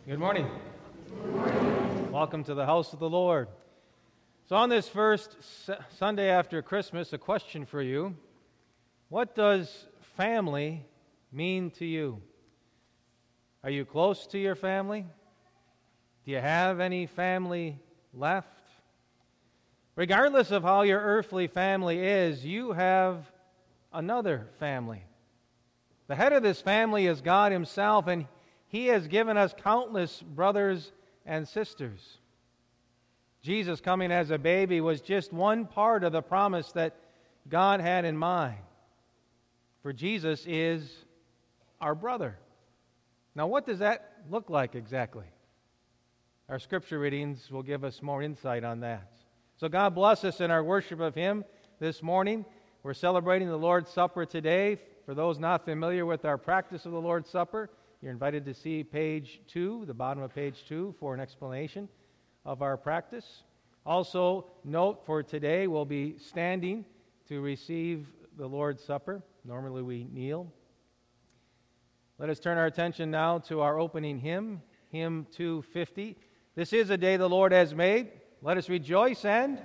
Good morning. Welcome to the house of the Lord. So on this first Sunday after Christmas, a question for you. What does family mean to you? Are you close to your family? Do you have any family left? Regardless of how your earthly family is, you have another family. The head of this family is God Himself, and He has given us countless brothers and sisters. Jesus coming as a baby was just one part of the promise that God had in mind. For Jesus is our brother. Now, what does that look like exactly? Our scripture readings will give us more insight on that. So God bless us in our worship of Him this morning. We're celebrating the Lord's Supper today. For those not familiar with our practice of the Lord's Supper, you're invited to see page 2, the bottom of page 2, for an explanation of our practice. Also, note for today, we'll be standing to receive the Lord's Supper. Normally we kneel. Let us turn our attention now to our opening hymn, hymn 250. This is a day the Lord has made. Let us rejoice and...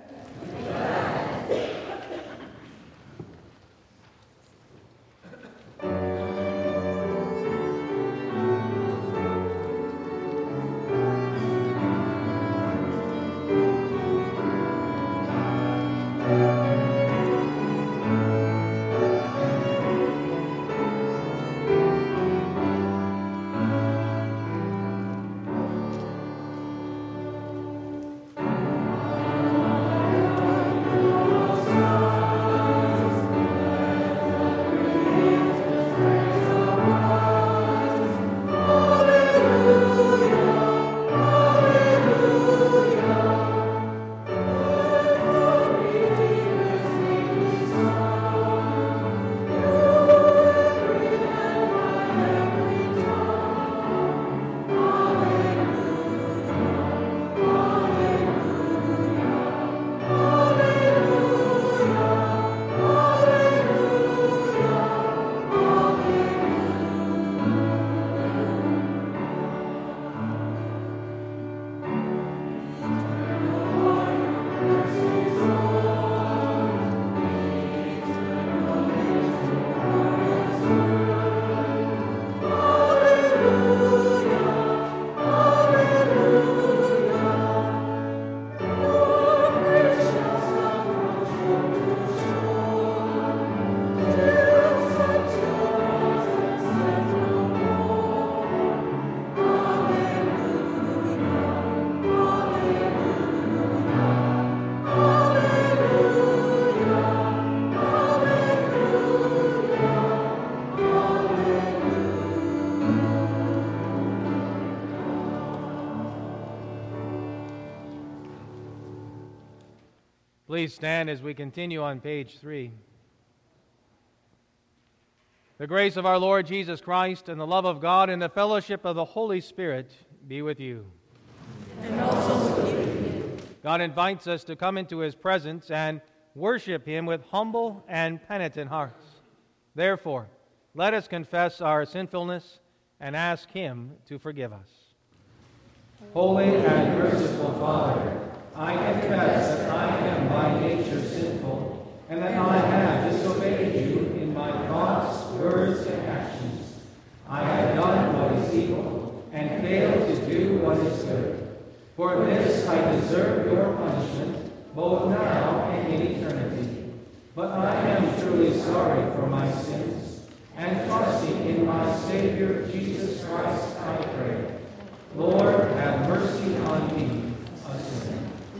Please stand as we continue on page 3. The grace of our Lord Jesus Christ and the love of God and the fellowship of the Holy Spirit be with you. And also with you. God invites us to come into His presence and worship Him with humble and penitent hearts. Therefore, let us confess our sinfulness and ask Him to forgive us. Holy and merciful Father, I confess that I am by nature sinful, and that I have disobeyed you in my thoughts, words, and actions. I have done what is evil, and failed to do what is good. For this I deserve your punishment, both now and in eternity. But I am truly sorry for my sins, and trusting in my Savior Jesus Christ, I pray. Lord, have mercy on me, a sinner.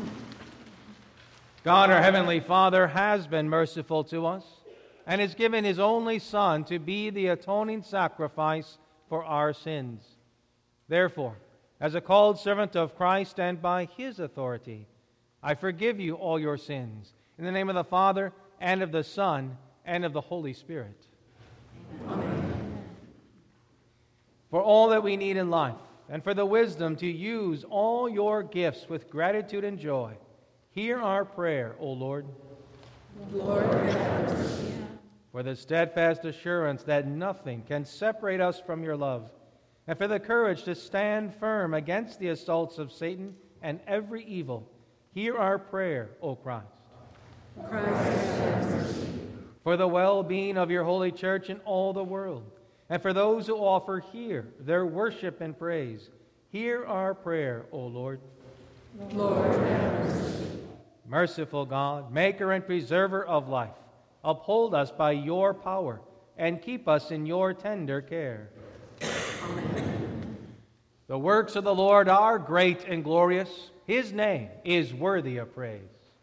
God, our Heavenly Father, has been merciful to us and has given His only Son to be the atoning sacrifice for our sins. Therefore, as a called servant of Christ and by His authority, I forgive you all your sins. In the name of the Father, and of the Son, and of the Holy Spirit. Amen. For all that we need in life, and for the wisdom to use all your gifts with gratitude and joy, hear our prayer, O Lord. Lord, have mercy. For the steadfast assurance that nothing can separate us from your love, and for the courage to stand firm against the assaults of Satan and every evil. Hear our prayer, O Christ. Christ, have mercy. For the well-being of your holy church in all the world, and for those who offer here their worship and praise, hear our prayer, O Lord. Lord, have mercy. Merciful God, maker and preserver of life, uphold us by your power and keep us in your tender care. Amen. The works of the Lord are great and glorious. His name is worthy of praise.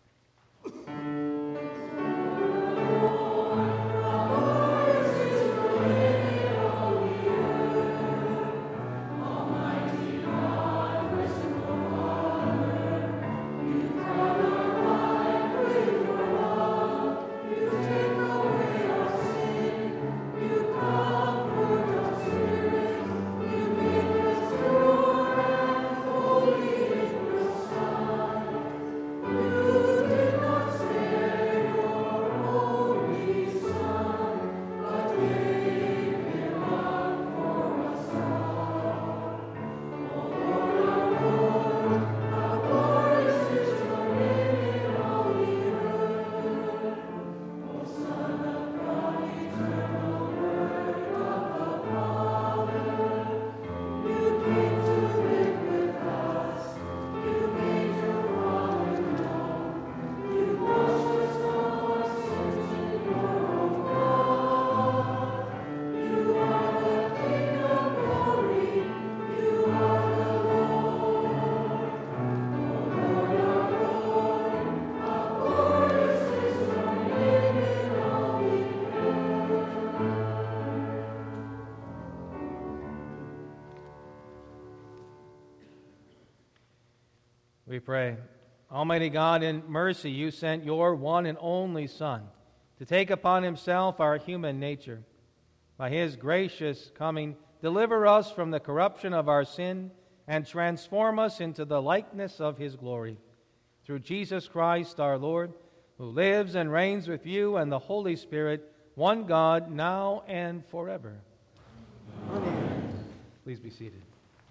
We pray. Almighty God, in mercy, you sent your one and only Son to take upon himself our human nature. By his gracious coming, deliver us from the corruption of our sin and transform us into the likeness of his glory. Through Jesus Christ our Lord, who lives and reigns with you and the Holy Spirit, one God, now and forever. Amen. Please be seated.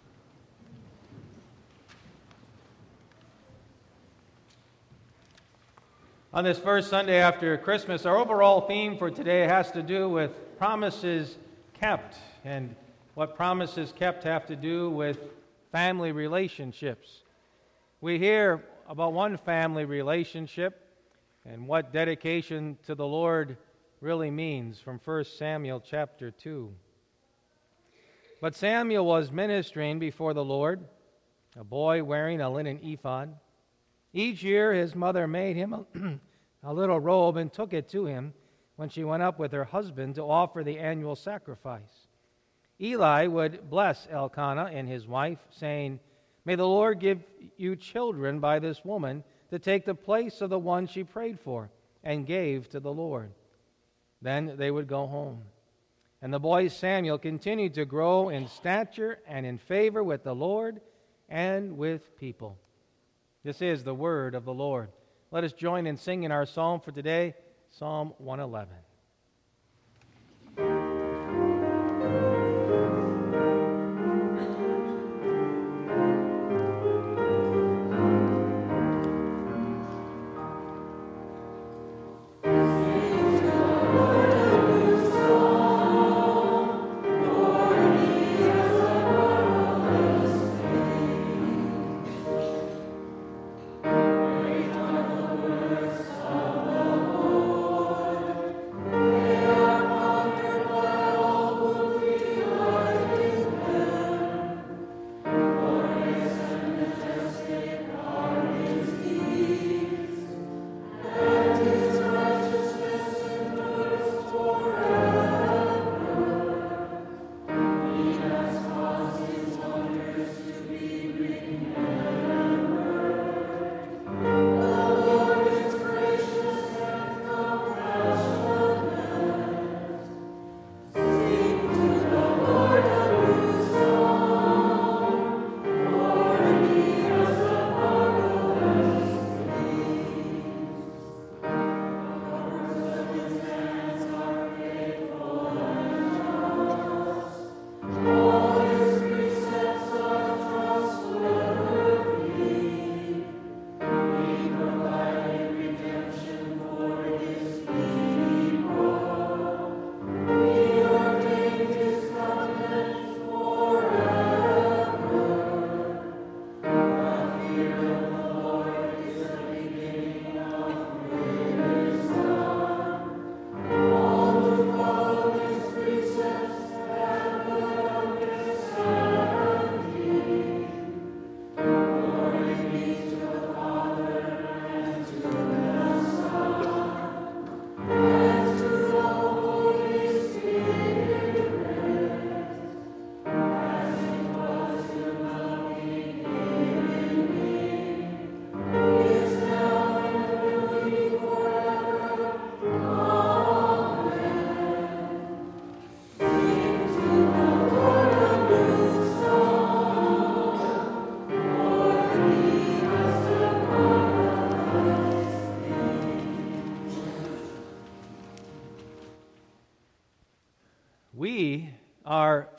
On this first Sunday after Christmas, our overall theme for today has to do with promises kept, and what promises kept have to do with family relationships. We hear about one family relationship and what dedication to the Lord really means from 1 Samuel chapter 2. But Samuel was ministering before the Lord, a boy wearing a linen ephod. Each year his mother made him a little robe and took it to him when she went up with her husband to offer the annual sacrifice. Eli would bless Elkanah and his wife, saying, "May the Lord give you children by this woman to take the place of the one she prayed for and gave to the Lord." Then they would go home. And the boy Samuel continued to grow in stature and in favor with the Lord and with people. This is the word of the Lord. Let us join in singing our psalm for today, Psalm 111.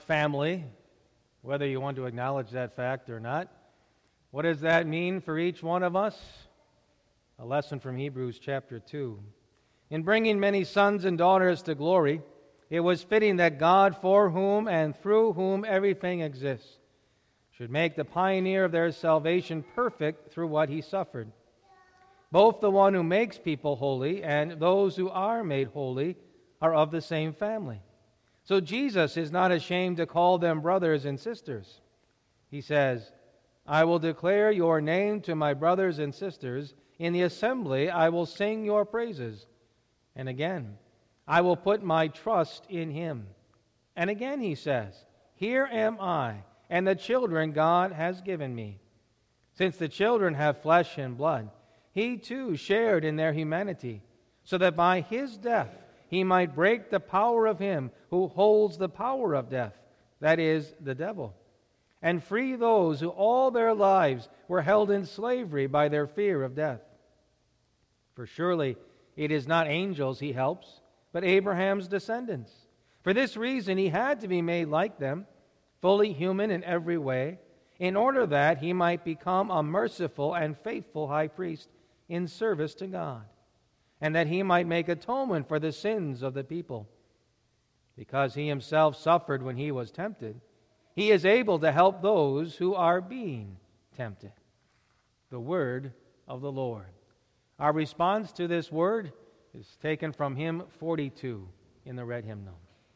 family, whether you want to acknowledge that fact or not. What does that mean for each one of us? A lesson from Hebrews chapter 2. In bringing many sons and daughters to glory, it was fitting that God, for whom and through whom everything exists, should make the pioneer of their salvation perfect through what he suffered. Both the one who makes people holy and those who are made holy are of the same family. So Jesus is not ashamed to call them brothers and sisters. He says, I will declare your name to my brothers and sisters. In the assembly I will sing your praises. And again, I will put my trust in him. And again he says, here am I, and the children God has given me. Since the children have flesh and blood, he too shared in their humanity, so that by his death he might break the power of him who holds the power of death, that is, the devil, and free those who all their lives were held in slavery by their fear of death. For surely it is not angels he helps, but Abraham's descendants. For this reason he had to be made like them, fully human in every way, in order that he might become a merciful and faithful high priest in service to God, and that he might make atonement for the sins of the people. Because he himself suffered when he was tempted, he is able to help those who are being tempted. The word of the Lord. Our response to this word is taken from hymn 42 in the red hymnal.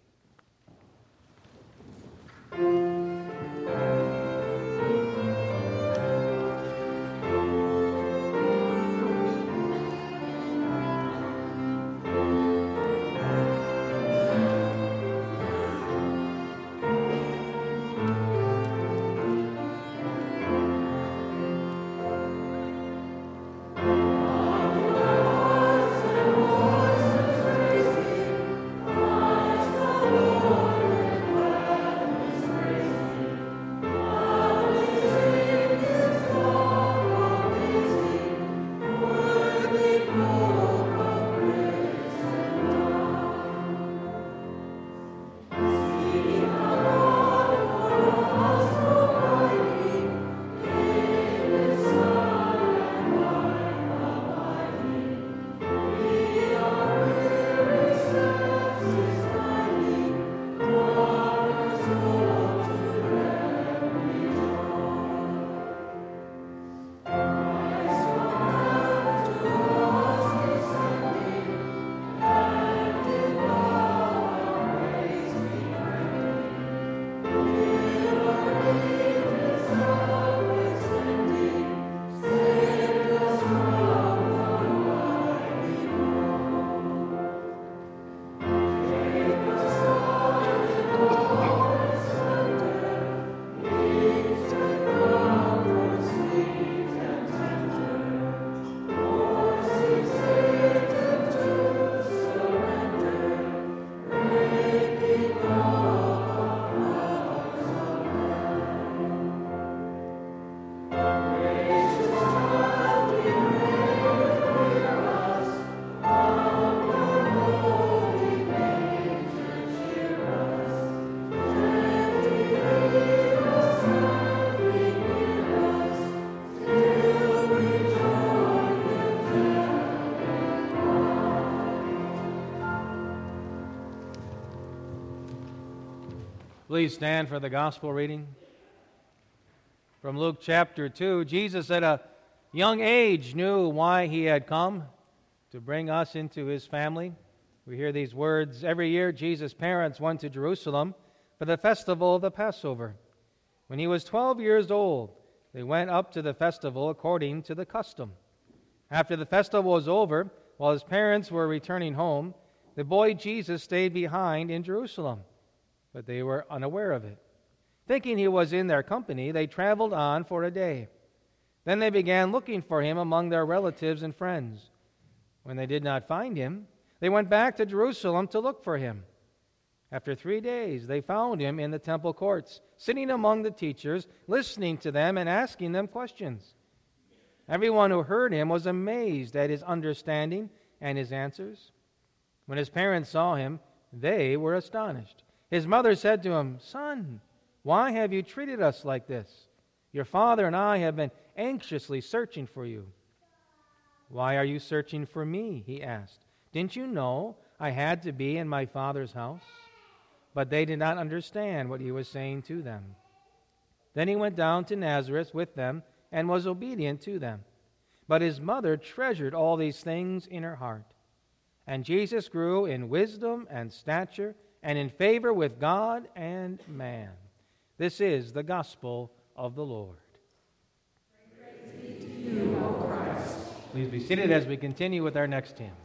Please stand for the gospel reading. From Luke chapter 2, Jesus at a young age knew why he had come, to bring us into his family. We hear these words. Every year Jesus' parents went to Jerusalem for the festival of the Passover. When he was 12 years old, they went up to the festival according to the custom. After the festival was over, while his parents were returning home, the boy Jesus stayed behind in Jerusalem, but they were unaware of it. Thinking he was in their company, they traveled on for a day. Then they began looking for him among their relatives and friends. When they did not find him, they went back to Jerusalem to look for him. After 3 days, they found him in the temple courts, sitting among the teachers, listening to them and asking them questions. Everyone who heard him was amazed at his understanding and his answers. When his parents saw him, they were astonished. His mother said to him, "Son, why have you treated us like this? Your father and I have been anxiously searching for you." "Why are you searching for me?" he asked. "Didn't you know I had to be in my father's house?" But they did not understand what he was saying to them. Then he went down to Nazareth with them and was obedient to them. But his mother treasured all these things in her heart. And Jesus grew in wisdom and stature and in favor with God and man. This is the gospel of the Lord. Praise be to you, O Christ. Please be seated as we continue with our next hymn.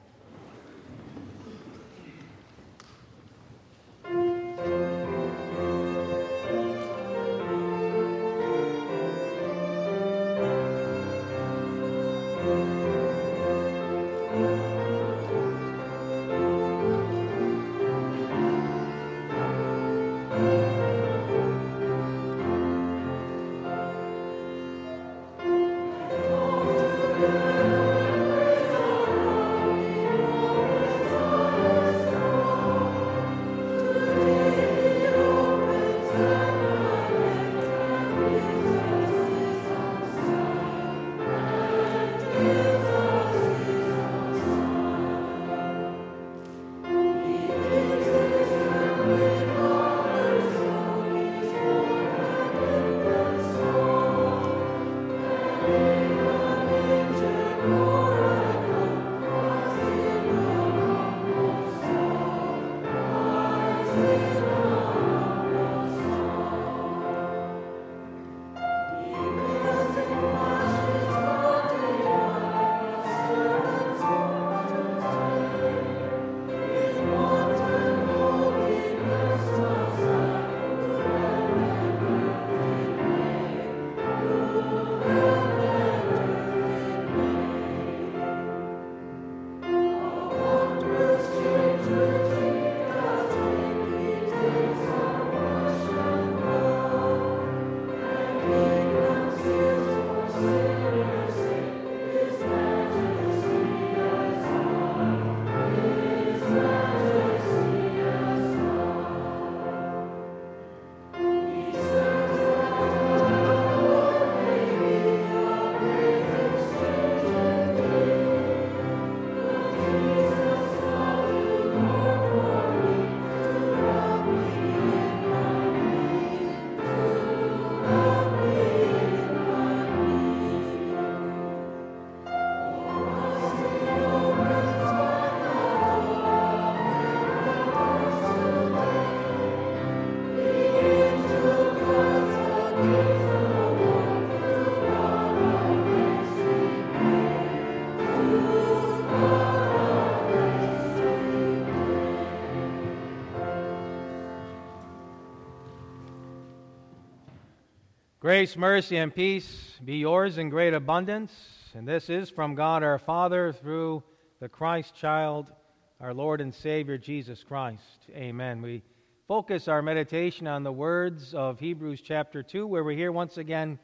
Grace, mercy, and peace be yours in great abundance. And this is from God our Father through the Christ child, our Lord and Savior, Jesus Christ. Amen. We focus our meditation on the words of Hebrews chapter 2, where we hear once again,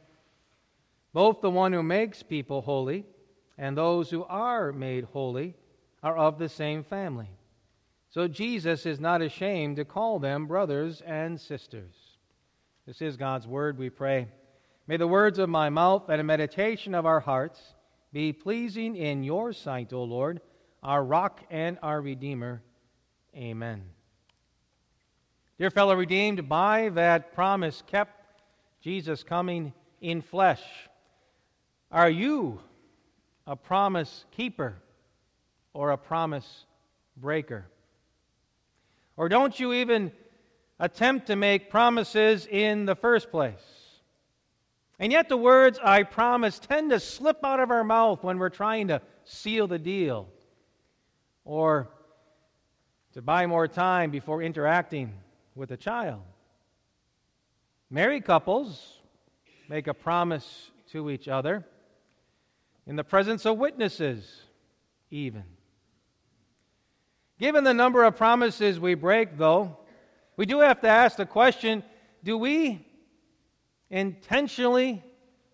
both the one who makes people holy and those who are made holy are of the same family. So Jesus is not ashamed to call them brothers and sisters. This is God's word, we pray. May the words of my mouth and the meditation of our hearts be pleasing in your sight, O Lord, our rock and our Redeemer. Amen. Dear fellow redeemed, by that promise kept, Jesus coming in flesh, are you a promise keeper or a promise breaker? Or don't you even attempt to make promises in the first place? And yet the words "I promise" tend to slip out of our mouth when we're trying to seal the deal or to buy more time before interacting with a child. Married couples make a promise to each other in the presence of witnesses even. Given the number of promises we break, though, we do have to ask the question, do we intentionally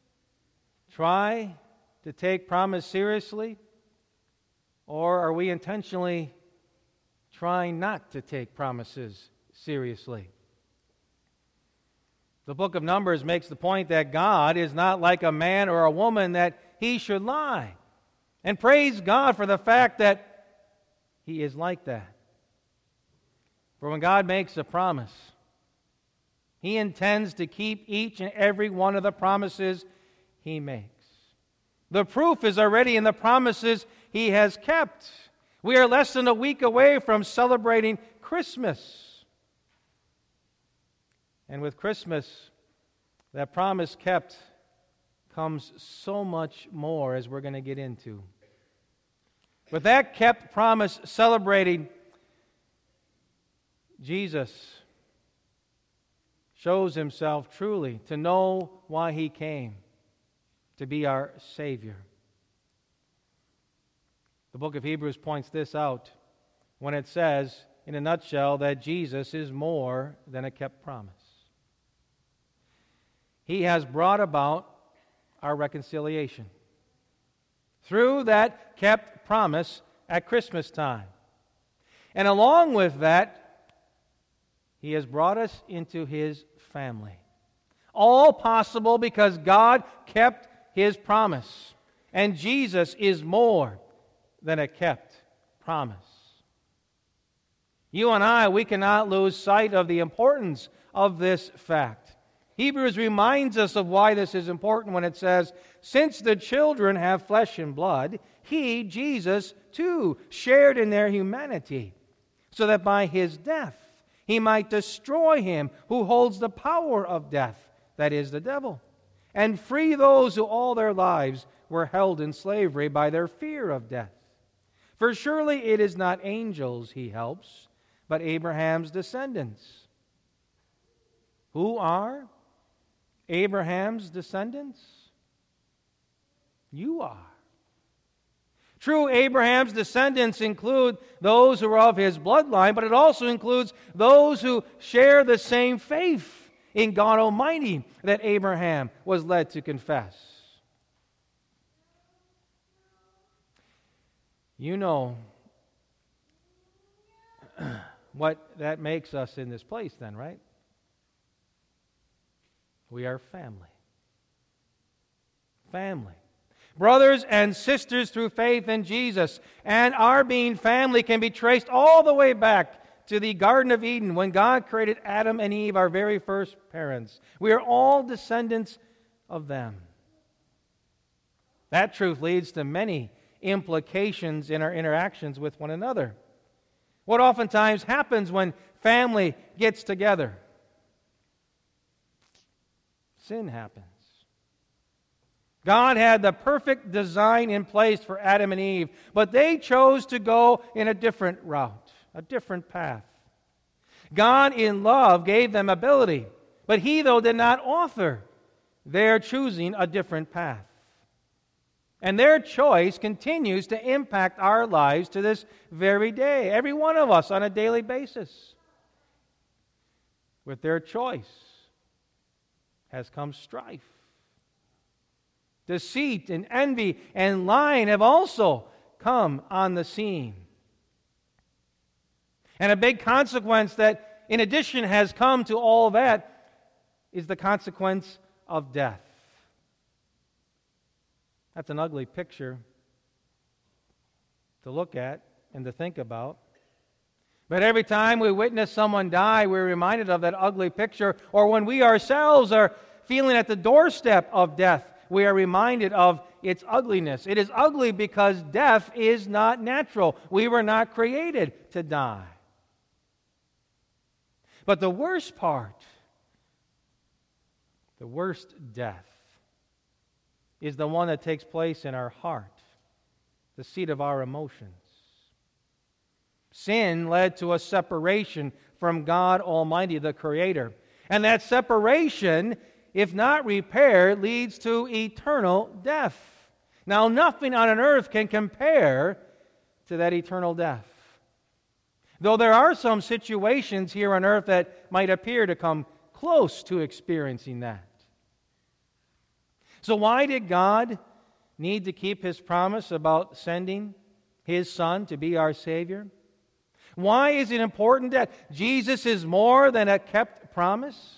try to take promise seriously, or are we intentionally trying not to take promises seriously. The book of Numbers makes the point that God is not like a man or a woman that he should lie. And praise God for the fact that he is like that. For when God makes a promise, he intends to keep each and every one of the promises he makes. The proof is already in the promises he has kept. We are less than a week away from celebrating Christmas. And with Christmas, that promise kept comes so much more, as we're going to get into. With that kept promise celebrating, Jesus shows himself truly to know why he came, to be our Savior. The book of Hebrews points this out when it says, in a nutshell, that Jesus is more than a kept promise. He has brought about our reconciliation through that kept promise at Christmas time. And along with that, he has brought us into his family. All possible because God kept his promise. And Jesus is more than a kept promise. You and I, we cannot lose sight of the importance of this fact. Hebrews reminds us of why this is important when it says, since the children have flesh and blood, he, Jesus, too, shared in their humanity, so that by his death he might destroy him who holds the power of death, that is, the devil, and free those who all their lives were held in slavery by their fear of death. For surely it is not angels he helps, but Abraham's descendants. Who are Abraham's descendants? You are. True, Abraham's descendants include those who are of his bloodline, but it also includes those who share the same faith in God Almighty that Abraham was led to confess. You know what that makes us in this place then, right? We are family. Family. Brothers and sisters through faith in Jesus. And our being family can be traced all the way back to the Garden of Eden when God created Adam and Eve, our very first parents. We are all descendants of them. That truth leads to many implications in our interactions with one another. What oftentimes happens when family gets together? Sin happens. God had the perfect design in place for Adam and Eve, but they chose to go in a different route, a different path. God in love gave them ability, but he, though, did not author their choosing a different path. And their choice continues to impact our lives to this very day, every one of us on a daily basis. With their choice has come strife. Deceit and envy and lying have also come on the scene. And a big consequence that, in addition, has come to all that is the consequence of death. That's an ugly picture to look at and to think about. But every time we witness someone die, we're reminded of that ugly picture. Or when we ourselves are feeling at the doorstep of death, we are reminded of its ugliness. It is ugly because death is not natural. We were not created to die. But the worst part, the worst death, is the one that takes place in our heart, the seat of our emotions. Sin led to a separation from God Almighty, the Creator. And that separation, if not repaired, leads to eternal death. Now, nothing on earth can compare to that eternal death. Though there are some situations here on earth that might appear to come close to experiencing that. So why did God need to keep his promise about sending his Son to be our Savior? Why is it important that Jesus is more than a kept promise?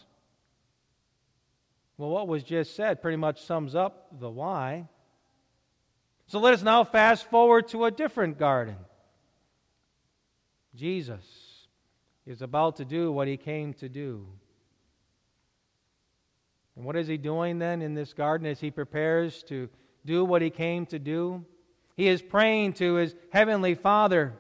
Well, what was just said pretty much sums up the why. So let us now fast forward to a different garden. Jesus is about to do what he came to do. And what is he doing then in this garden as he prepares to do what he came to do? He is praying to his heavenly Father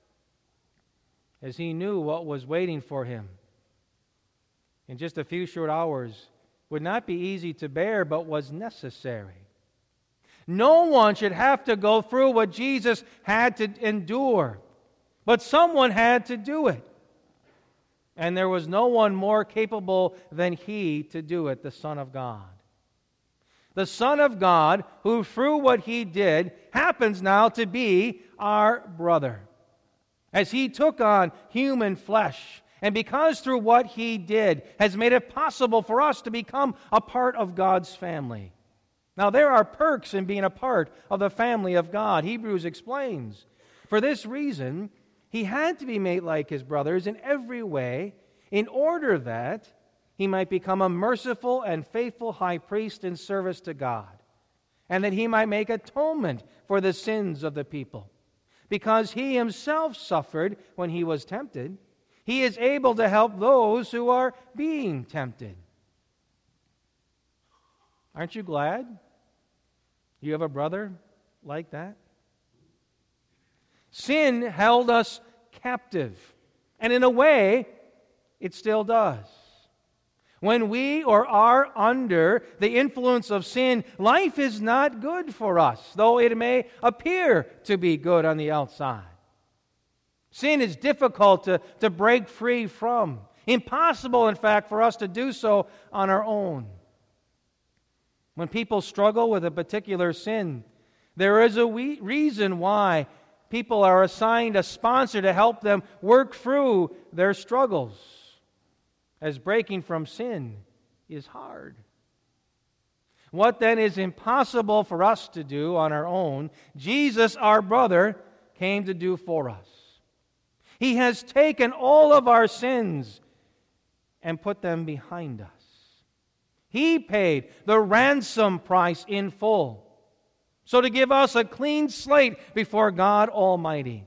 as he knew what was waiting for him. In just a few short hours would not be easy to bear, but was necessary. No one should have to go through what Jesus had to endure, but someone had to do it. And there was no one more capable than he to do it, the Son of God. The Son of God, who through what he did, happens now to be our brother. As he took on human flesh, and because through what he did has made it possible for us to become a part of God's family. Now there are perks in being a part of the family of God. Hebrews explains. For this reason, he had to be made like his brothers in every way, in order that he might become a merciful and faithful high priest in service to God, and that he might make atonement for the sins of the people. Because he himself suffered when he was tempted, he is able to help those who are being tempted. Aren't you glad you have a brother like that? Sin held us captive, and in a way, it still does. When we are under the influence of sin, life is not good for us, though it may appear to be good on the outside. Sin is difficult to break free from. Impossible, in fact, for us to do so on our own. When people struggle with a particular sin, there is a reason why people are assigned a sponsor to help them work through their struggles, as breaking from sin is hard. What then is impossible for us to do on our own, Jesus, our brother, came to do for us. He has taken all of our sins and put them behind us. He paid the ransom price in full, so to give us a clean slate before God Almighty.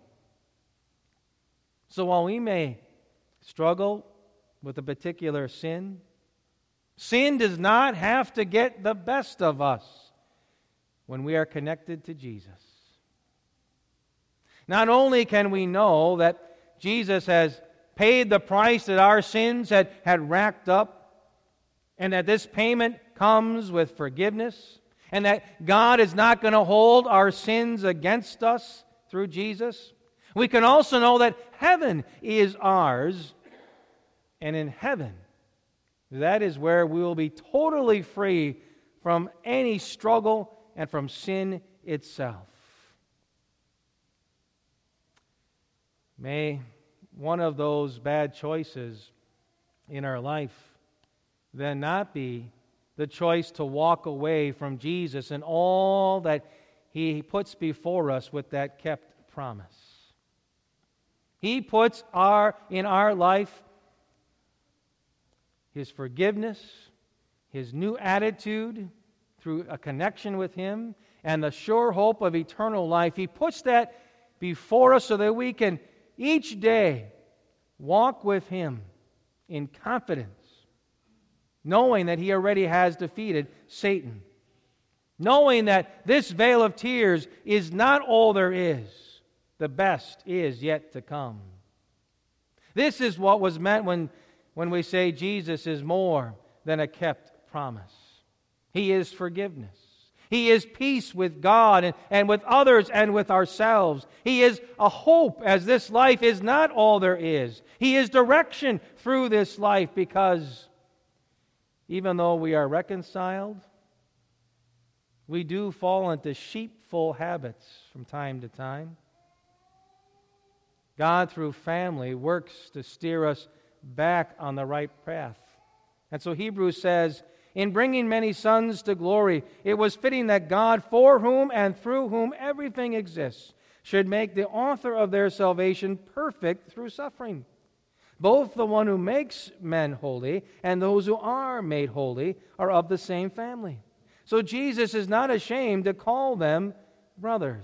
So while we may struggle with a particular sin, sin does not have to get the best of us when we are connected to Jesus. Not only can we know that Jesus has paid the price that our sins had racked up, and that this payment comes with forgiveness, and that God is not going to hold our sins against us through Jesus, we can also know that heaven is ours, and in heaven, that is where we will be totally free from any struggle and from sin itself. May one of those bad choices in our life then not be the choice to walk away from Jesus and all that He puts before us with that kept promise. He puts in our life His forgiveness, His new attitude through a connection with Him, and the sure hope of eternal life. He puts that before us so that we can each day walk with Him in confidence, knowing that He already has defeated Satan, knowing that this vale of tears is not all there is. The best is yet to come. This is what was meant when we say Jesus is more than a kept promise. He is forgiveness. He is peace with God and with others and with ourselves. He is a hope, as this life is not all there is. He is direction through this life, because even though we are reconciled, we do fall into sheepfold habits from time to time. God, through family, works to steer us back on the right path. And so Hebrews says, in bringing many sons to glory, it was fitting that God, for whom and through whom everything exists, should make the author of their salvation perfect through suffering. Both the one who makes men holy and those who are made holy are of the same family. So Jesus is not ashamed to call them brothers.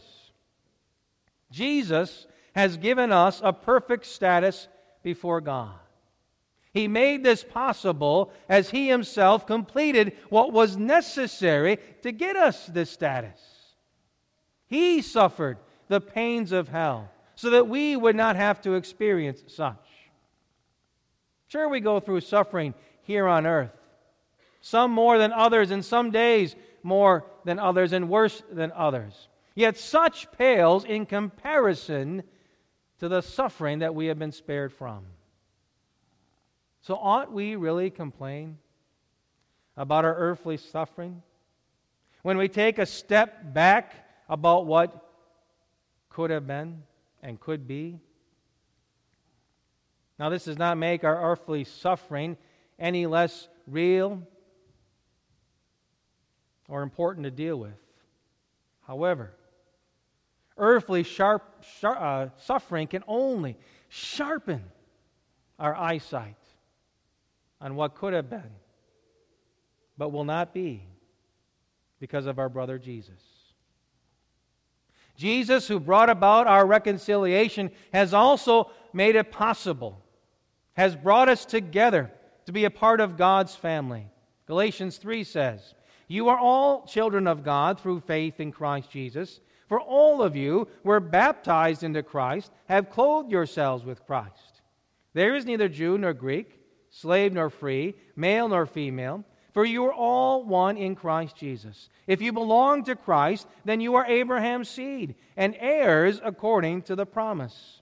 Jesus has given us a perfect status before God. He made this possible as He Himself completed what was necessary to get us this status. He suffered the pains of hell so that we would not have to experience such. Sure, we go through suffering here on earth, some more than others, and some days more than others, and worse than others. Yet such pales in comparison to the suffering that we have been spared from. So ought we really complain about our earthly suffering when we take a step back about what could have been and could be? Now, this does not make our earthly suffering any less real or important to deal with. However, earthly suffering can only sharpen our eyesight on what could have been, but will not be because of our brother Jesus. Jesus, who brought about our reconciliation, has also made it possible, has brought us together to be a part of God's family. Galatians 3 says, "You are all children of God through faith in Christ Jesus. For all of you were baptized into Christ, have clothed yourselves with Christ. There is neither Jew nor Greek, slave nor free, male nor female, for you are all one in Christ Jesus. If you belong to Christ, then you are Abraham's seed and heirs according to the promise."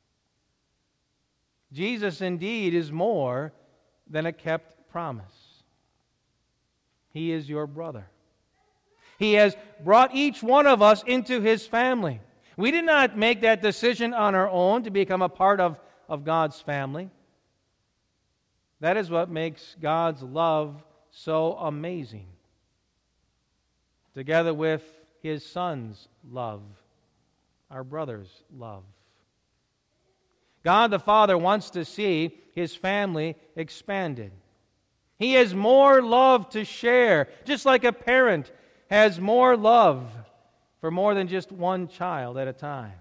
Jesus indeed is more than a kept promise. He is your brother. He has brought each one of us into His family. We did not make that decision on our own to become a part of God's family. That is what makes God's love so amazing. Together with His Son's love, our brother's love. God the Father wants to see His family expanded. He has more love to share, just like a parent has more love for more than just one child at a time.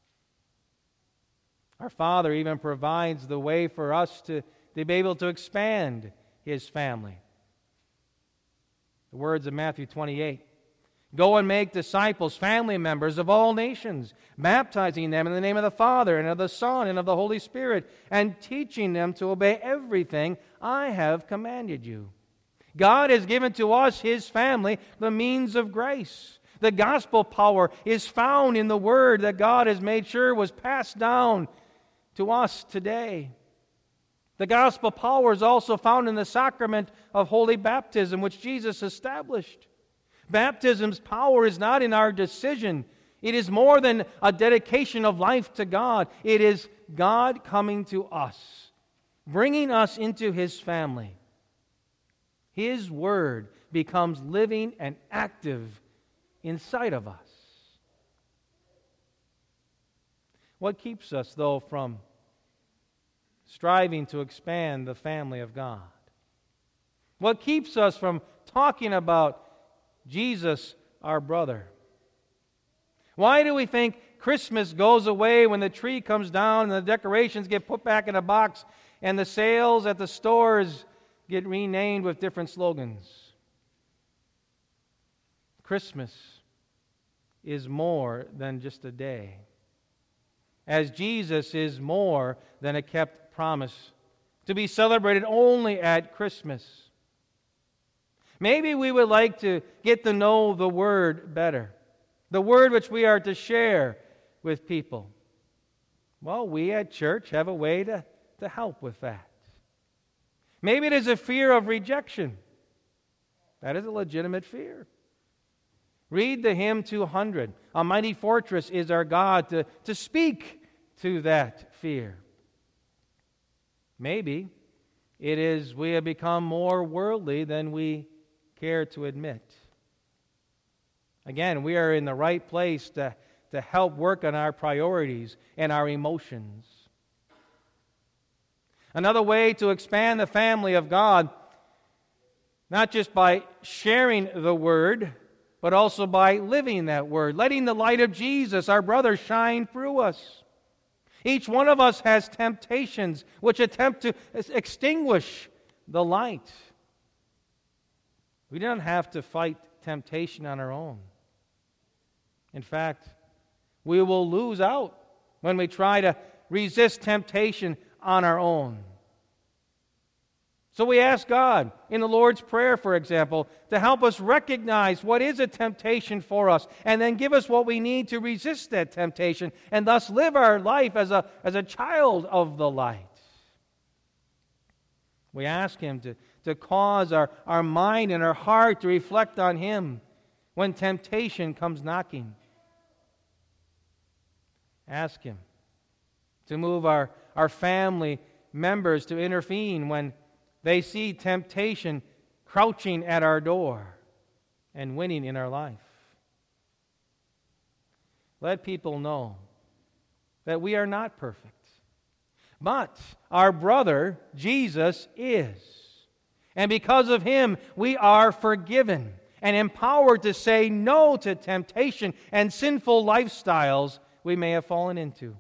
Our Father even provides the way for us to be able to expand His family. The words of Matthew 28. "Go and make disciples, family members of all nations, baptizing them in the name of the Father and of the Son and of the Holy Spirit, and teaching them to obey everything I have commanded you." God has given to us, His family, the means of grace. The gospel power is found in the Word that God has made sure was passed down to us today. The gospel power is also found in the sacrament of holy baptism, which Jesus established. Baptism's power is not in our decision. It is more than a dedication of life to God. It is God coming to us, bringing us into His family. His Word becomes living and active inside of us. What keeps us, though, from striving to expand the family of God? What keeps us from talking about Jesus, our brother? Why do we think Christmas goes away when the tree comes down and the decorations get put back in a box and the sales at the stores get renamed with different slogans? Christmas is more than just a day, as Jesus is more than a kept promise to be celebrated only at Christmas. Maybe we would like to get to know the Word better, the Word which we are to share with people. Well, we at church have a way to help with that. Maybe it is a fear of rejection. That is a legitimate fear. Read the hymn 200. "A mighty fortress is our God," to speak to that fear. Maybe it is we have become more worldly than we care to admit. Again, we are in the right place to to help work on our priorities and our emotions. Another way to expand the family of God, not just by sharing the Word, but also by living that Word, letting the light of Jesus, our brother, shine through us. Each one of us has temptations which attempt to extinguish the light. We don't have to fight temptation on our own. In fact, we will lose out when we try to resist temptation on our own. So we ask God, in the Lord's Prayer, for example, to help us recognize what is a temptation for us, and then give us what we need to resist that temptation, and thus live our life as a child of the light. We ask Him to cause our mind and our heart to reflect on Him when temptation comes knocking. Ask Him to move our family members to intervene when they see temptation crouching at our door and winning in our life. Let people know that we are not perfect, but our brother, Jesus, is. And because of Him, we are forgiven and empowered to say no to temptation and sinful lifestyles we may have fallen into.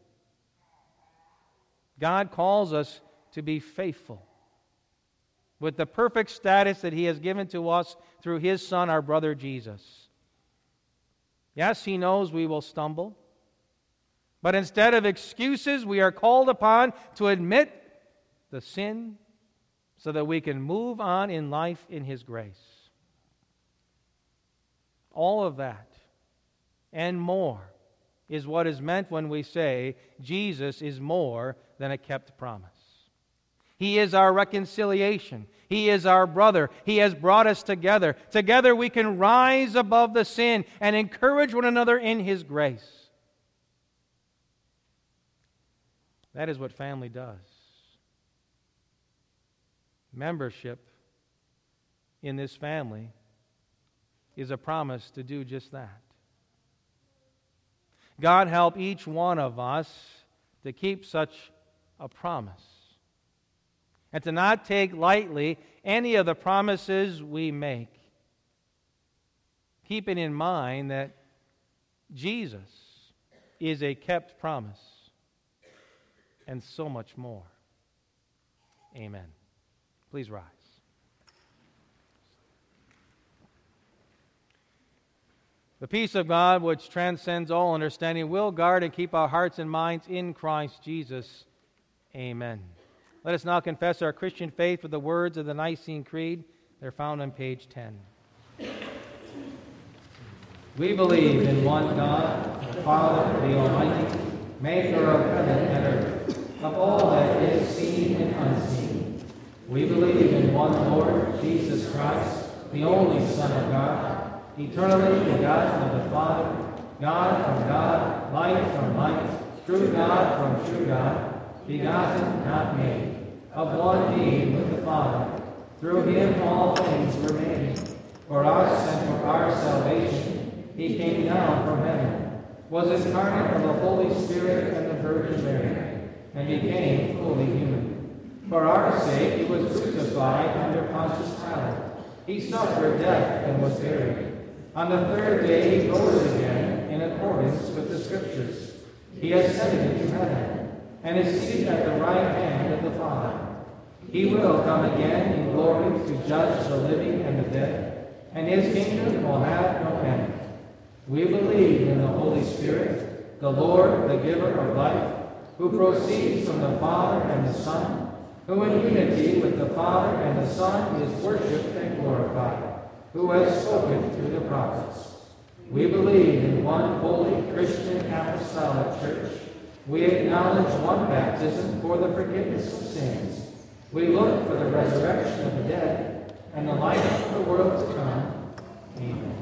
God calls us to be faithful with the perfect status that He has given to us through His Son, our brother Jesus. Yes, He knows we will stumble, but instead of excuses, we are called upon to admit the sin so that we can move on in life in His grace. All of that and more is what is meant when we say Jesus is more than a kept promise. He is our reconciliation. He is our brother. He has brought us together. Together we can rise above the sin and encourage one another in His grace. That is what family does. Membership in this family is a promise to do just that. God help each one of us to keep such a promise and to not take lightly any of the promises we make, keeping in mind that Jesus is a kept promise and so much more. Amen. Please rise. The peace of God, which transcends all understanding, will guard and keep our hearts and minds in Christ Jesus. Amen. Let us now confess our Christian faith with the words of the Nicene Creed. They're found on page 10. We believe in one God, the Father, the Almighty, maker of heaven and earth, of all that is seen and unseen. We believe in one Lord, Jesus Christ, the only Son of God, eternally begotten of the Father, God from God, light from light, true God from true God, begotten, not made, of one being with the Father. Through Him all things were made. For us and for our salvation, He came down from heaven, was incarnate of the Holy Spirit and the Virgin Mary, and became fully human. For our sake He was crucified under Pontius Pilate. He suffered death and was buried. On the third day He rose again in accordance with the Scriptures. He ascended into heaven and is seated at the right hand of the Father. He will come again in glory to judge the living and the dead, and His kingdom will have no end. We believe in the Holy Spirit, the Lord, the giver of life, who proceeds from the Father and the Son, who in unity with the Father and the Son is worshipped and glorified, who has spoken through the prophets. We believe in one holy Christian apostolic church. We acknowledge one baptism for the forgiveness of sins. We look for the resurrection of the dead and the life of the world to come. Amen.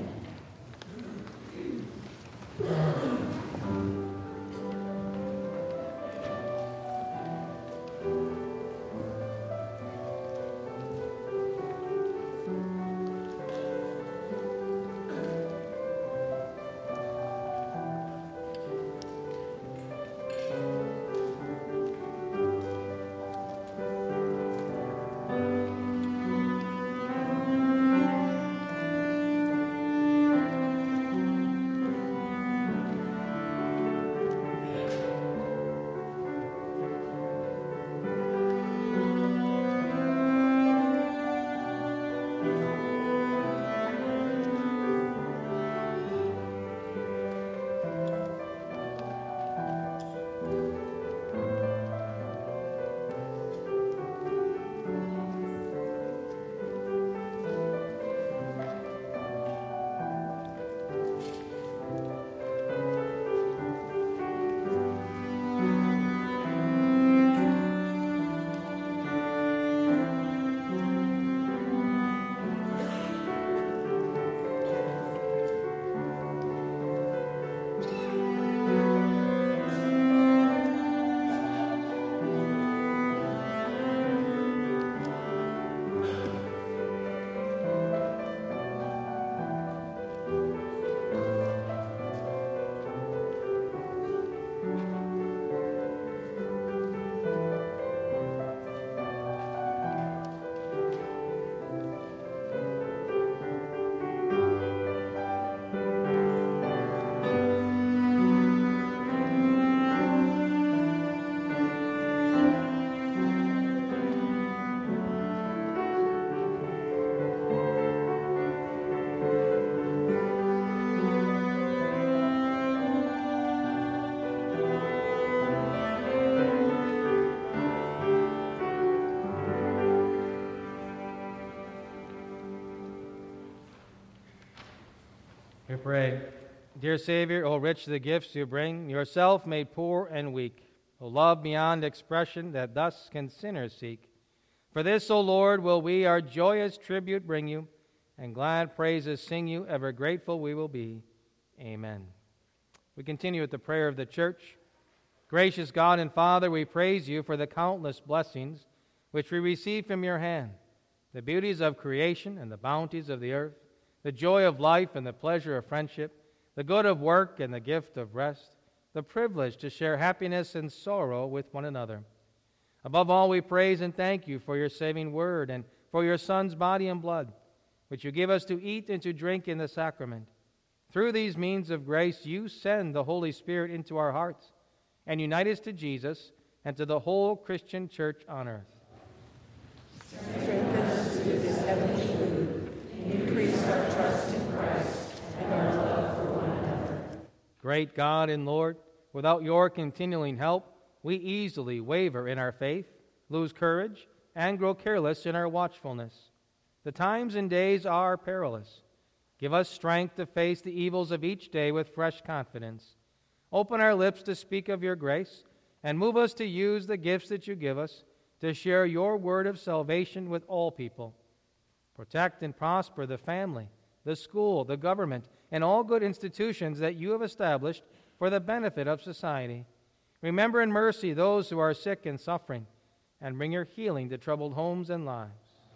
pray. Dear Savior, O rich the gifts you bring, yourself made poor and weak, O love beyond expression that thus can sinners seek. For this, O Lord, will we our joyous tribute bring you, and glad praises sing you, ever grateful we will be. Amen. We continue with the prayer of the church. Gracious God and Father, we praise you for the countless blessings which we receive from your hand, the beauties of creation and the bounties of the earth, the joy of life and the pleasure of friendship, the good of work and the gift of rest, the privilege to share happiness and sorrow with one another. Above all, we praise and thank you for your saving word and for your Son's body and blood, which you give us to eat and to drink in the sacrament. Through these means of grace, you send the Holy Spirit into our hearts and unite us to Jesus and to the whole Christian church on earth. Strengthen us with this heavenly food. Increase our trust in Christ and our love for one another. Great God and Lord, without your continuing help, we easily waver in our faith, lose courage, and grow careless in our watchfulness. The times and days are perilous. Give us strength to face the evils of each day with fresh confidence. Open our lips to speak of your grace, and move us to use the gifts that you give us to share your word of salvation with all people. Protect and prosper the family, the school, the government, and all good institutions that you have established for the benefit of society. Remember in mercy those who are sick and suffering, and bring your healing to troubled homes and lives.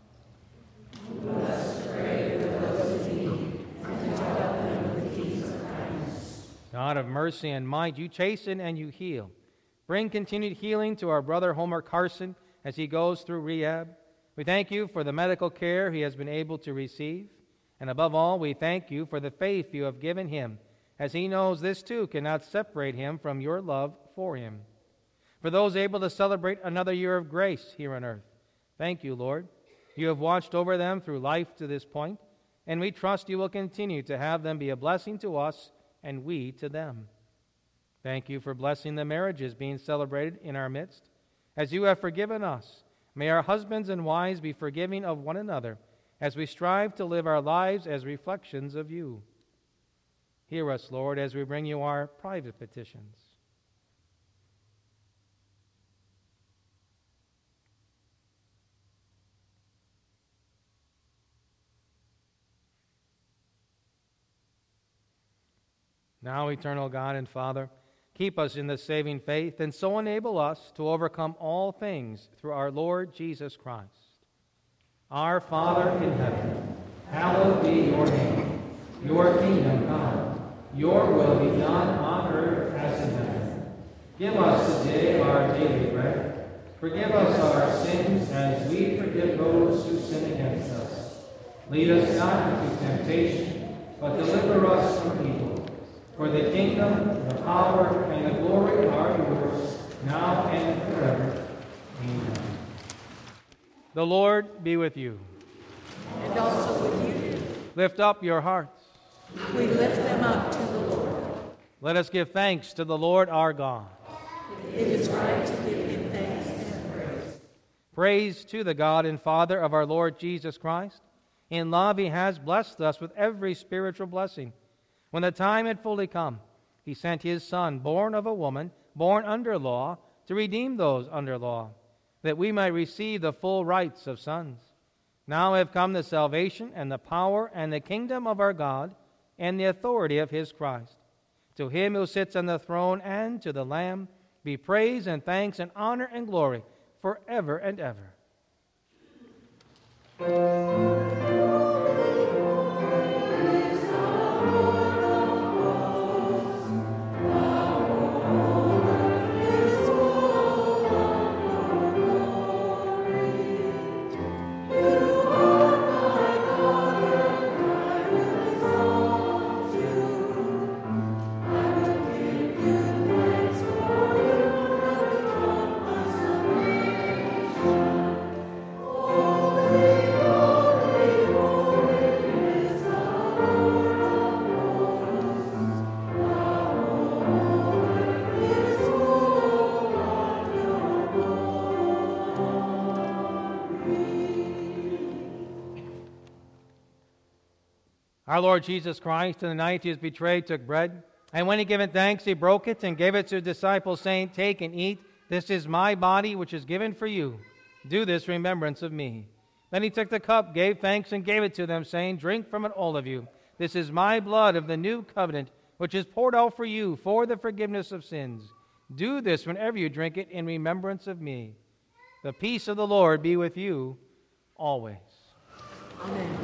Let us pray for those in need, and to help them with deeds of kindness. God of mercy and might, you chasten and you heal. Bring continued healing to our brother Homer Carson as he goes through rehab. We thank you for the medical care he has been able to receive. And above all, we thank you for the faith you have given him, as he knows this too cannot separate him from your love for him. For those able to celebrate another year of grace here on earth, thank you, Lord. You have watched over them through life to this point, and we trust you will continue to have them be a blessing to us and we to them. Thank you for blessing the marriages being celebrated in our midst. As you have forgiven us, may our husbands and wives be forgiving of one another as we strive to live our lives as reflections of you. Hear us, Lord, as we bring you our private petitions. Now, eternal God and Father, keep us in the saving faith, and so enable us to overcome all things through our Lord Jesus Christ. Our Father in heaven, hallowed be your name. Your kingdom come. Your will be done on earth as in heaven. Give us today our daily bread. Forgive us our sins as we forgive those who sin against us. Lead us not into temptation, but deliver us from evil. For the kingdom, the power, and the glory are yours, now and forever. Amen. The Lord be with you. And also with you. Lift up your hearts. We lift them up to the Lord. Let us give thanks to the Lord our God. It is right to give him thanks and praise. Praise to the God and Father of our Lord Jesus Christ. In love he has blessed us with every spiritual blessing. When the time had fully come, he sent his Son, born of a woman, born under law, to redeem those under law, that we might receive the full rights of sons. Now have come the salvation and the power and the kingdom of our God and the authority of his Christ. To him who sits on the throne and to the Lamb be praise and thanks and honor and glory forever and ever. Our Lord Jesus Christ, in the night he was betrayed, took bread, and when he given thanks, he broke it and gave it to his disciples, saying, Take and eat. This is my body, which is given for you. Do this in remembrance of me. Then he took the cup, gave thanks, and gave it to them, saying, Drink from it, all of you. This is my blood of the new covenant, which is poured out for you for the forgiveness of sins. Do this whenever you drink it in remembrance of me. The peace of the Lord be with you always. Amen.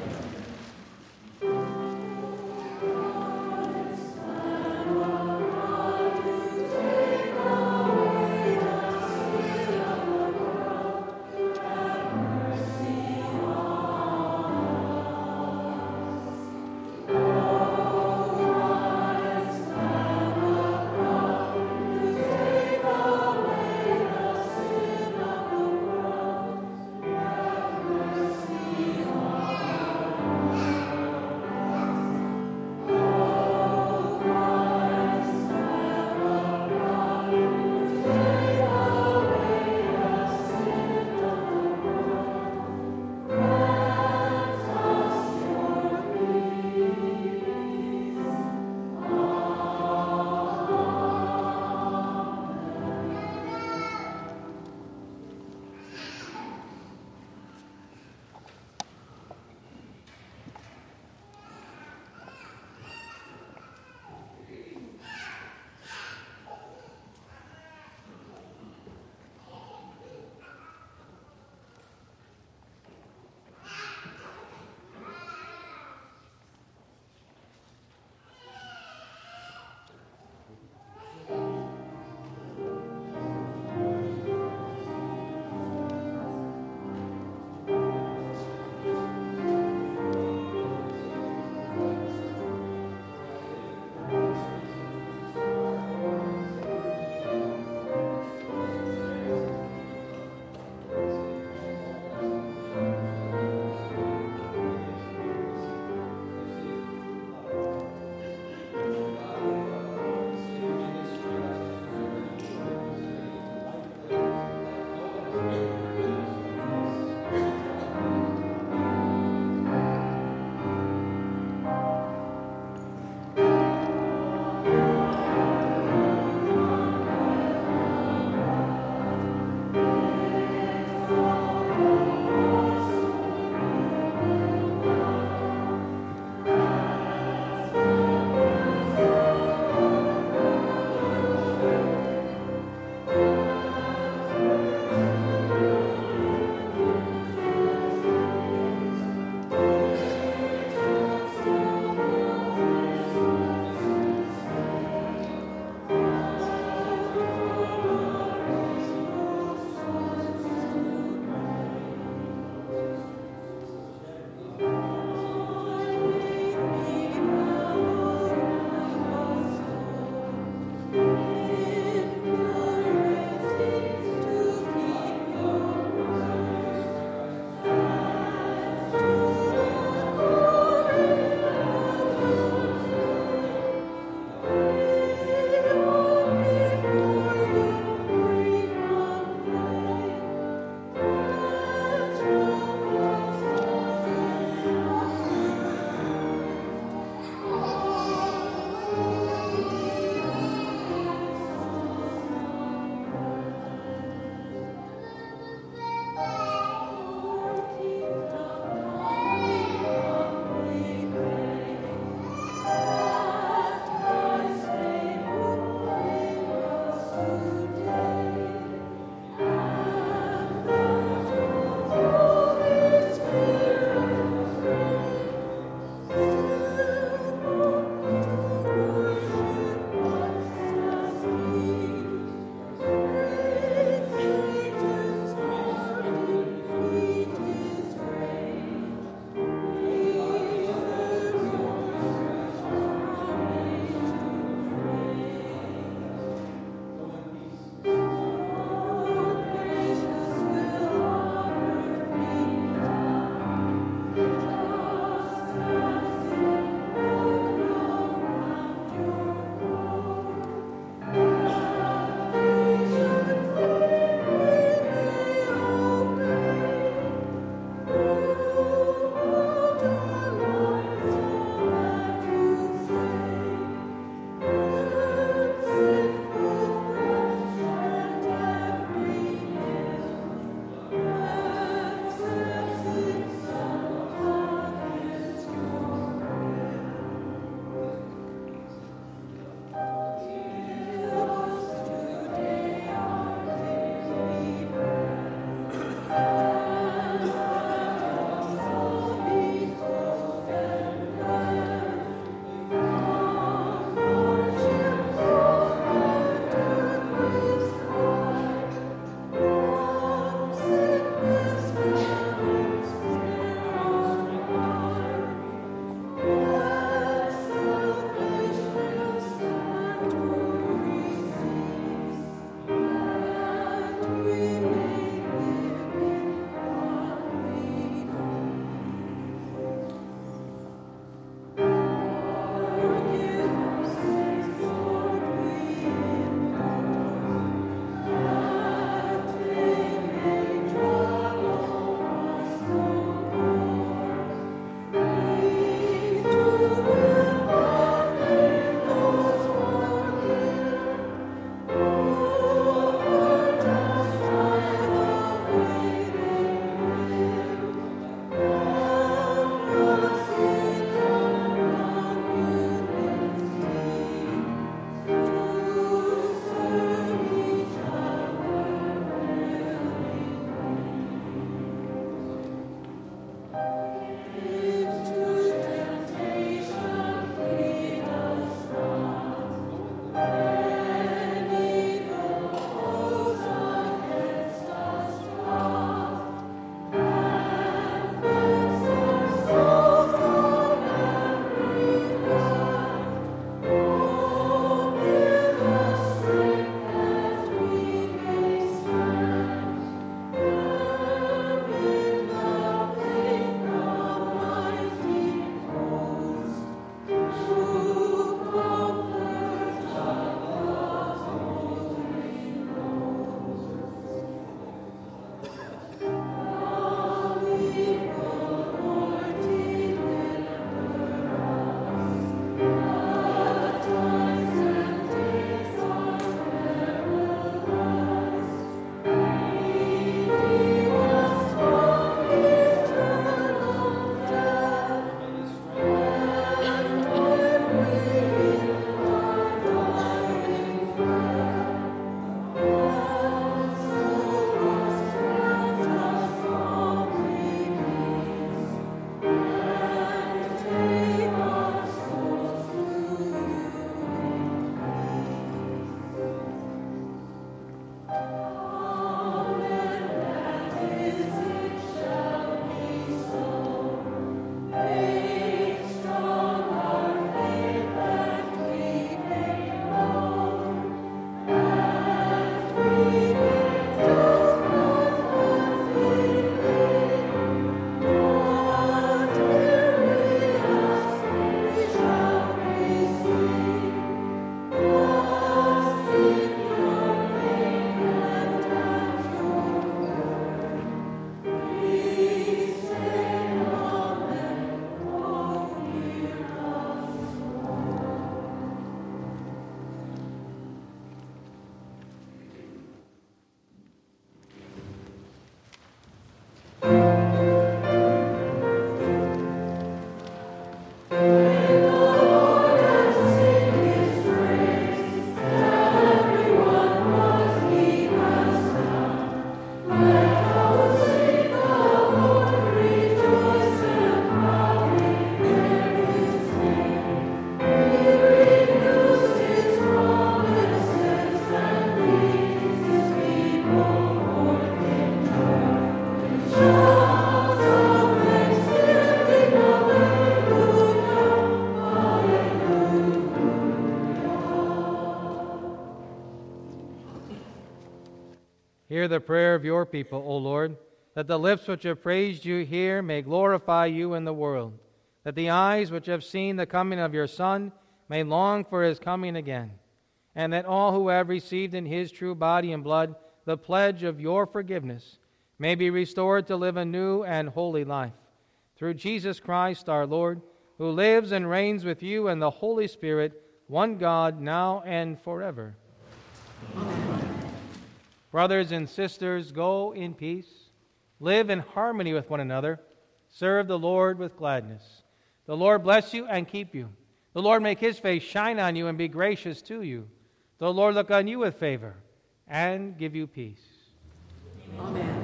Hear the prayer of your people, O Lord, that the lips which have praised you here may glorify you in the world, that the eyes which have seen the coming of your Son may long for his coming again, and that all who have received in his true body and blood the pledge of your forgiveness may be restored to live a new and holy life. Through Jesus Christ our Lord, who lives and reigns with you and the Holy Spirit, one God, now and forever. Amen. Brothers and sisters, go in peace. Live in harmony with one another. Serve the Lord with gladness. The Lord bless you and keep you. The Lord make his face shine on you and be gracious to you. The Lord look on you with favor and give you peace. Amen.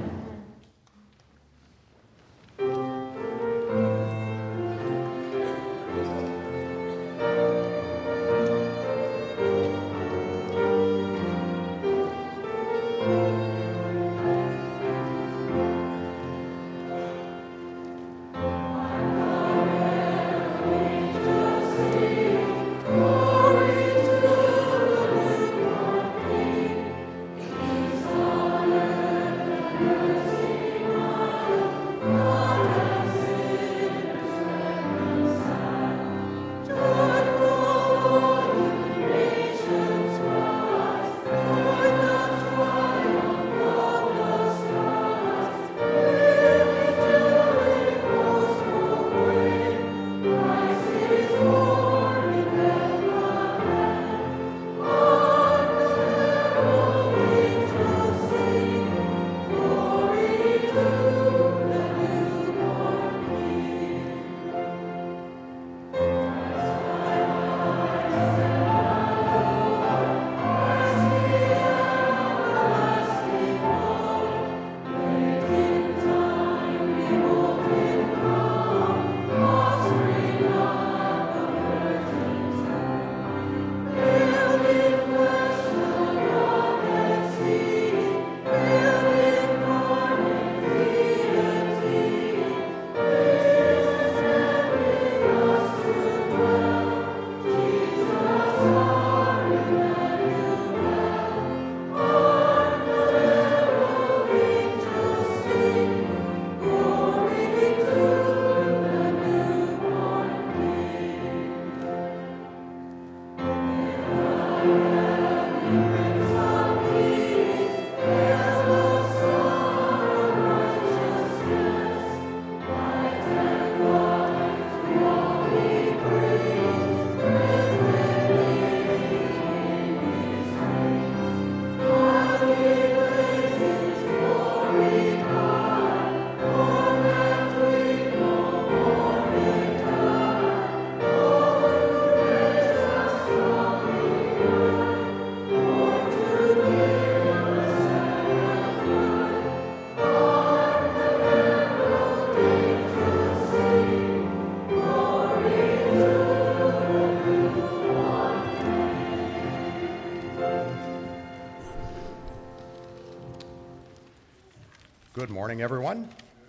Good morning, everyone.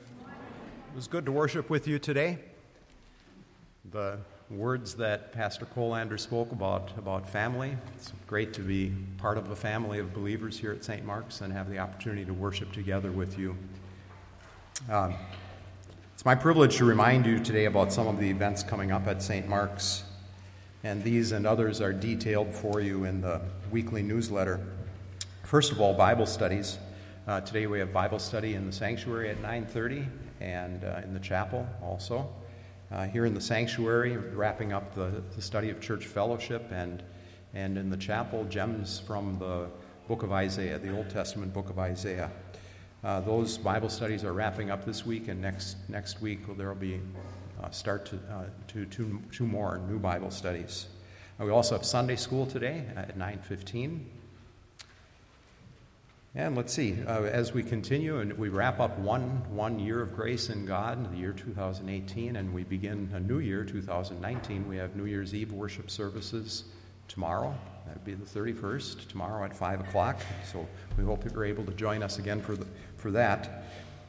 It was good to worship with you today. The words that Pastor Colander spoke about family, it's great to be part of a family of believers here at St. Mark's and have the opportunity to worship together with you. It's my privilege to remind you today about some of the events coming up at St. Mark's, and these and others are detailed for you in the weekly newsletter. First of all, Bible studies. Today we have Bible study in the sanctuary at 9:30 and in the chapel also. Here in the sanctuary, wrapping up the study of church fellowship, and in the chapel, gems from the book of Isaiah, the Old Testament book of Isaiah. Those Bible studies are wrapping up this week, and next week there will be start to two more new Bible studies. We also have Sunday school today at 9:15. And let's see, as we continue and we wrap up one year of grace in God, the year 2018, and we begin a new year, 2019, we have New Year's Eve worship services tomorrow. That would be the 31st, tomorrow at 5 o'clock. So we hope that you're able to join us again for that.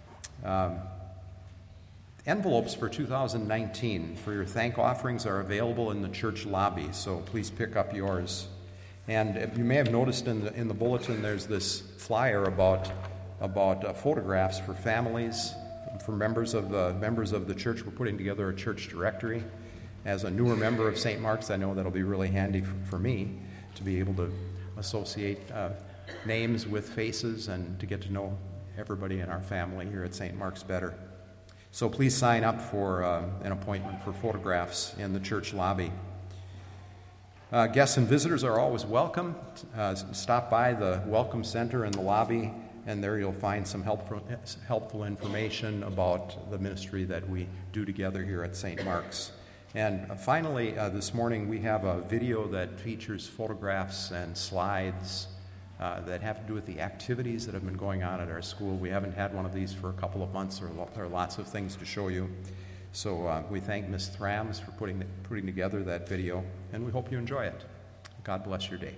Envelopes for 2019 for your thank offerings are available in the church lobby, so please pick up yours. And you may have noticed in the bulletin there's this flyer about photographs for families, for members of the church. We're putting together a church directory. As a newer member of St. Mark's, I know that'll be really handy for me to be able to associate names with faces and to get to know everybody in our family here at St. Mark's better. So please sign up for an appointment for photographs in the church lobby. Guests and visitors are always welcome. Stop by the Welcome Center in the lobby, and there you'll find some helpful information about the ministry that we do together here at St. Mark's. And finally, this morning we have a video that features photographs and slides that have to do with the activities that have been going on at our school. We haven't had one of these for a couple of months, or there are lots of things to show you. So we thank Ms. Thrams for putting together that video, and we hope you enjoy it. God bless your day.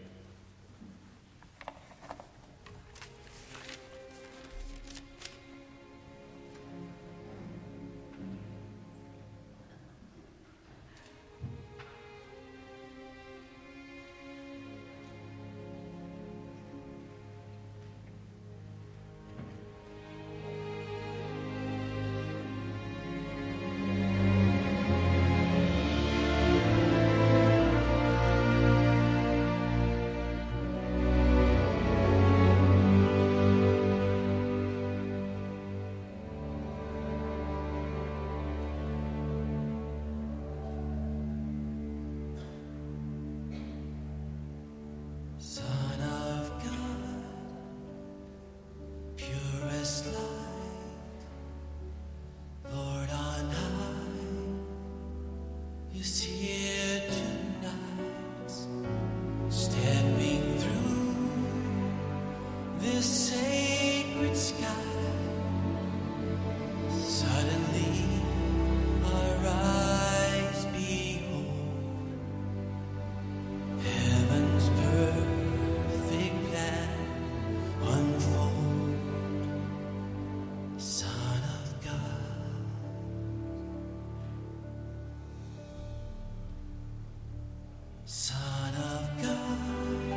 Son of God,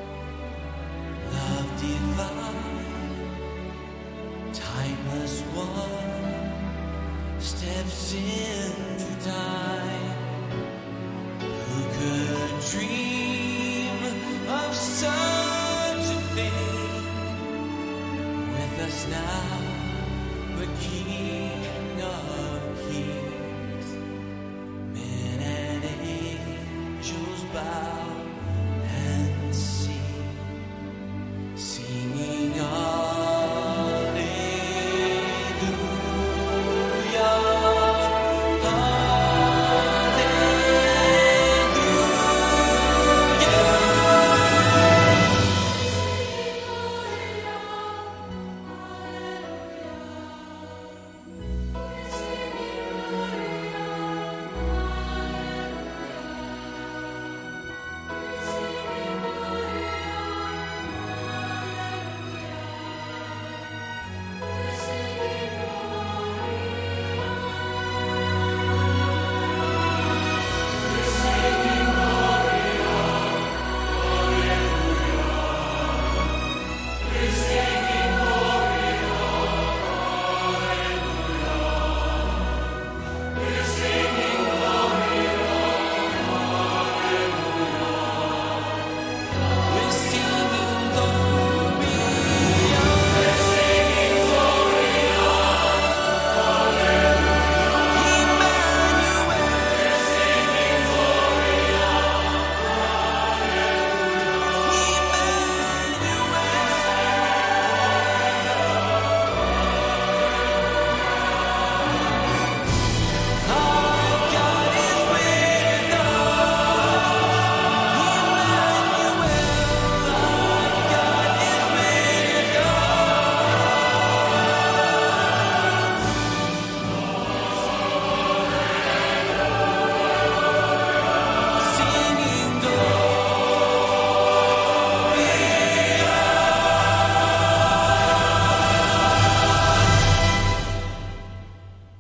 love divine, timeless one, steps into time. Who could dream of such a thing? With us now, but keep